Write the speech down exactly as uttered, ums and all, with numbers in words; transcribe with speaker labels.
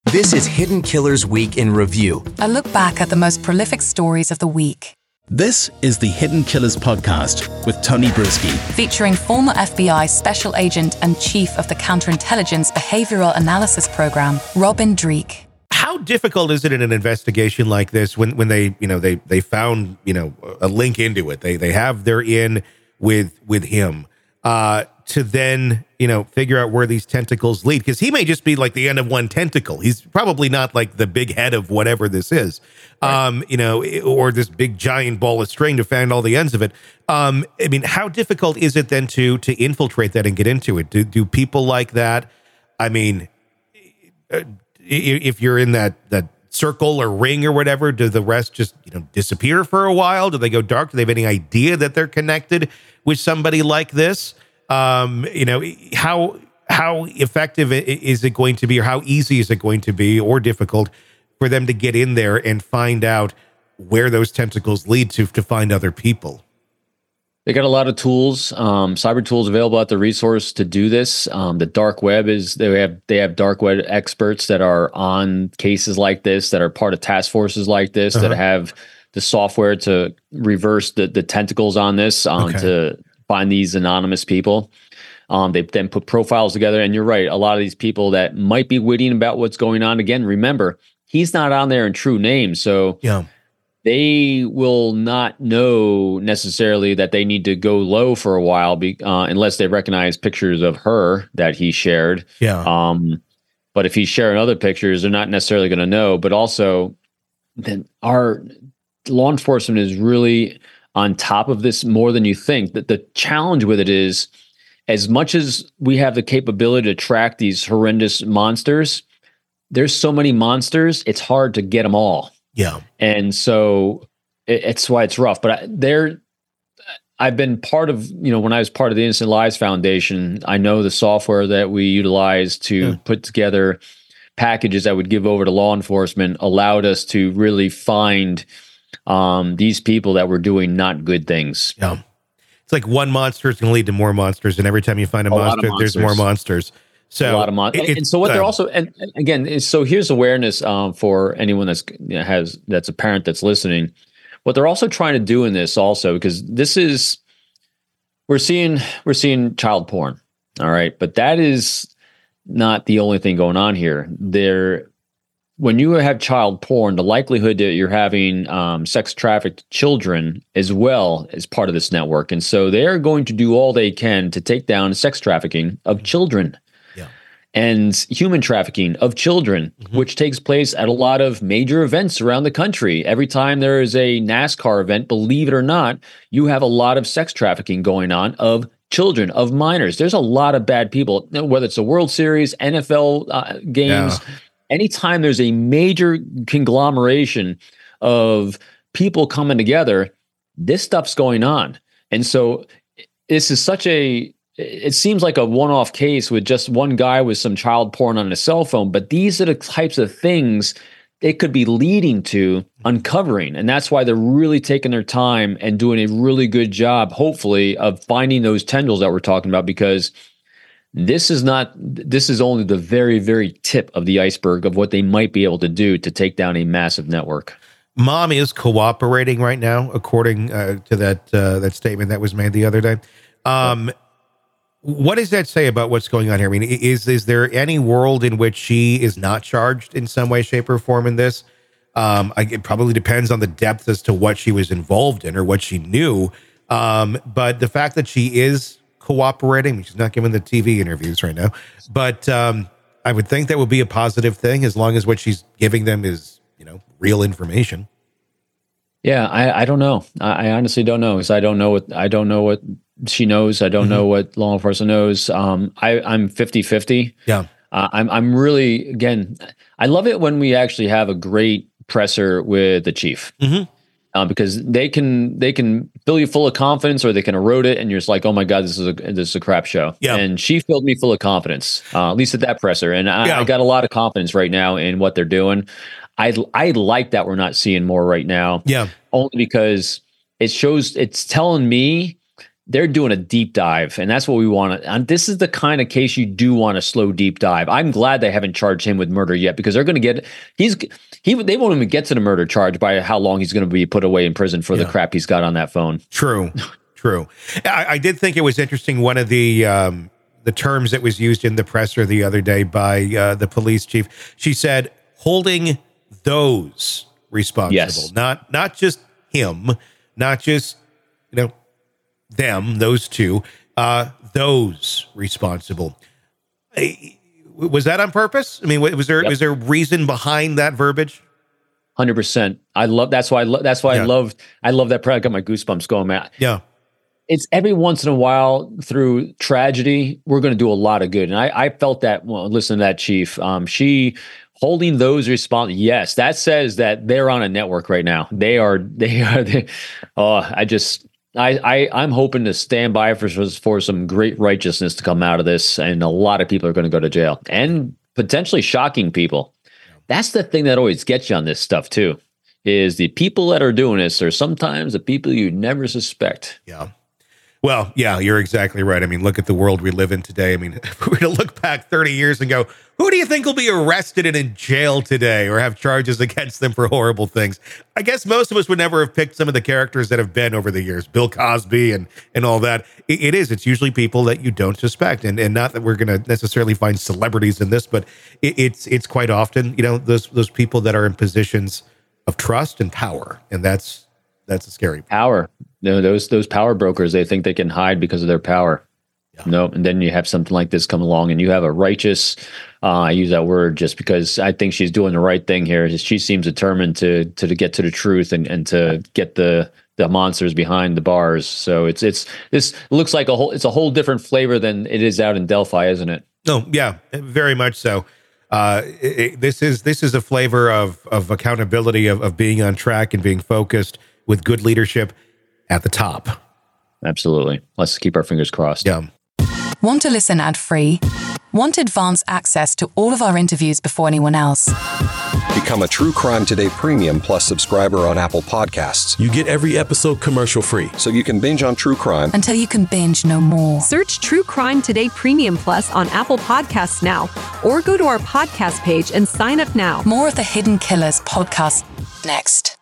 Speaker 1: This is Hidden Killers Week in Review.
Speaker 2: A look back at the most prolific stories of the week.
Speaker 3: This is the Hidden Killers podcast with Tony Brisky.
Speaker 2: Featuring former F B I Special Agent and Chief of the Counterintelligence Behavioral Analysis Program, Robin Dreeke.
Speaker 4: How difficult is it in an investigation like this when, when they, you know, they, they found, you know, a link into it. They they have their in with with him uh, to then, you know, figure out where these tentacles lead, because he may just be like the end of one tentacle. He's probably not like the big head of whatever this is, right. um, you know, or this big giant ball of string to find all the ends of it. Um, I mean, how difficult is it then to to infiltrate that and get into it? Do do people like that? I mean, uh, if you're in that that circle or ring or whatever, do the rest just, you know, disappear for a while? Do they go dark? Do they have any idea that they're connected with somebody like this? Um, you know, how how effective is it going to be, or how easy is it going to be, or difficult for them to get in there and find out where those tentacles lead to to find other people?
Speaker 5: They got a lot of tools, um, cyber tools available at the resource to do this. Um, the dark web is they have they have dark web experts that are on cases like this, that are part of task forces like this, uh-huh. that have the software to reverse the the tentacles on this, um, okay. to find these anonymous people. Um, they then put profiles together, and you're right. A lot of these people that might be witty about what's going on. Again, remember, he's not on there in true name, so
Speaker 4: yeah.
Speaker 5: They will not know necessarily that they need to go low for a while, be, uh, unless they recognize pictures of her that he shared.
Speaker 4: Yeah.
Speaker 5: Um, but if he's sharing other pictures, they're not necessarily going to know. But also, then our law enforcement is really on top of this more than you think. That the challenge with it is, as much as we have the capability to track these horrendous monsters, there's so many monsters, it's hard to get them all.
Speaker 4: Yeah.
Speaker 5: And so it, it's why it's rough. But I, there, I've been part of, you know, when I was part of the Innocent Lives Foundation, I know the software that we utilize to yeah. put together packages that would give over to law enforcement allowed us to really find um, these people that were doing not good things.
Speaker 4: Yeah. It's like one monster is going to lead to more monsters. And every time you find a, a monster, there's more monsters. So
Speaker 5: a lot of mon- and, and so what they're also, and, and again, is, so here's awareness um, for anyone that's you know, has that's a parent that's listening. What they're also trying to do in this also, because this is we're seeing we're seeing child porn, all right, but that is not the only thing going on here. There, when you have child porn, the likelihood that you're having um, sex trafficked children as well is part of this network, and so they're going to do all they can to take down sex trafficking of children. And human trafficking of children, mm-hmm. which takes place at a lot of major events around the country. Every time there is a NASCAR event, believe it or not, you have a lot of sex trafficking going on of children, of minors. There's a lot of bad people, whether it's a World Series, N F L uh, games. Yeah. Anytime there's a major conglomeration of people coming together, this stuff's going on. And so this is such a it seems like a one-off case with just one guy with some child porn on a cell phone, but these are the types of things it could be leading to uncovering. And that's why they're really taking their time and doing a really good job, hopefully, of finding those tendrils that we're talking about, because this is not, this is only the very, very tip of the iceberg of what they might be able to do to take down a massive network.
Speaker 4: Mom is cooperating right now, according uh, to that uh, that statement that was made the other day. Um, yeah. What does that say about what's going on here? I mean, is is there any world in which she is not charged in some way, shape, or form in this? Um, I, it probably depends on the depth as to what she was involved in or what she knew. Um, but the fact that she is cooperating, she's not giving the T V interviews right now, but um, I would think that would be a positive thing as long as what she's giving them is, you know, real information.
Speaker 5: Yeah, I, I don't know. I, I honestly don't know, because I don't know what I don't know what. she knows. I don't mm-hmm. know what law enforcement knows. Um, I, I'm fifty-fifty.
Speaker 4: Yeah.
Speaker 5: Uh, I'm, I'm really, again, I love it when we actually have a great presser with the chief,
Speaker 4: mm-hmm.
Speaker 5: uh, because they can, they can fill you full of confidence, or they can erode it. And you're just like, oh my God, this is a, this is a crap show.
Speaker 4: Yeah.
Speaker 5: And she filled me full of confidence, uh, at least at that presser. And I,
Speaker 4: yeah.
Speaker 5: I got a lot of confidence right now in what they're doing. I, I like that we're not seeing more right now.
Speaker 4: Yeah.
Speaker 5: Only because it shows, it's telling me they're doing a deep dive, and that's what we want to. And this is the kind of case you do want to slow deep dive. I'm glad they haven't charged him with murder yet, because they're going to get he's he they won't even get to the murder charge by how long he's going to be put away in prison for yeah. the crap he's got on that phone.
Speaker 4: True, true. I, I did think it was interesting. One of the um, the terms that was used in the presser the other day by uh, the police chief, she said, holding those responsible,
Speaker 5: yes.
Speaker 4: not not just him, not just you know. them, those two, uh, those responsible. Was that on purpose? I mean, was there yep. was there reason behind that verbiage?
Speaker 5: one hundred percent. I love, that's why I love, that's why yeah. I loved, I love that. I got my goosebumps going, man.
Speaker 4: Yeah.
Speaker 5: It's every once in a while through tragedy, we're going to do a lot of good. And I, I felt that, well, listen to that chief. Um, she holding those response. Yes. That says that they're on a network right now. They are, they are, they, oh, I just, I, I, I'm hoping to stand by for, for some great righteousness to come out of this, and a lot of people are going to go to jail, and potentially shocking people. That's the thing that always gets you on this stuff too, is the people that are doing this are sometimes the people you never suspect.
Speaker 4: Yeah. Well, yeah, you're exactly right. I mean, look at the world we live in today. I mean, if we were to look back thirty years and go, who do you think will be arrested and in jail today or have charges against them for horrible things? I guess most of us would never have picked some of the characters that have been over the years, Bill Cosby and and all that. It, it is. It's usually people that you don't suspect. And and not that we're going to necessarily find celebrities in this, but it, it's it's quite often, you know, those those people that are in positions of trust and power. And that's that's a scary part.
Speaker 5: Power. No, those those power brokers, they think they can hide because of their power. Yeah. No, and then you have something like this come along, and you have a righteous. Uh, I use that word just because I think she's doing the right thing here. She seems determined to to, to get to the truth and, and to get the the monsters behind the bars. So it's it's this looks like a whole it's a whole different flavor than it is out in Delphi, isn't it?
Speaker 4: No, yeah, very much so. Uh, it, it, this is this is a flavor of of accountability, of of being on track and being focused with good leadership at the top.
Speaker 5: Absolutely. Let's keep our fingers crossed.
Speaker 4: Yeah.
Speaker 2: Want to listen ad-free? Want advance access to all of our interviews before anyone else?
Speaker 6: Become a True Crime Today Premium Plus subscriber on Apple Podcasts.
Speaker 7: You get every episode commercial free,
Speaker 6: so you can binge on true crime
Speaker 2: until you can binge no more.
Speaker 8: Search True Crime Today Premium Plus on Apple Podcasts now, or go to our podcast page and sign up now.
Speaker 2: More of the Hidden Killers podcast next.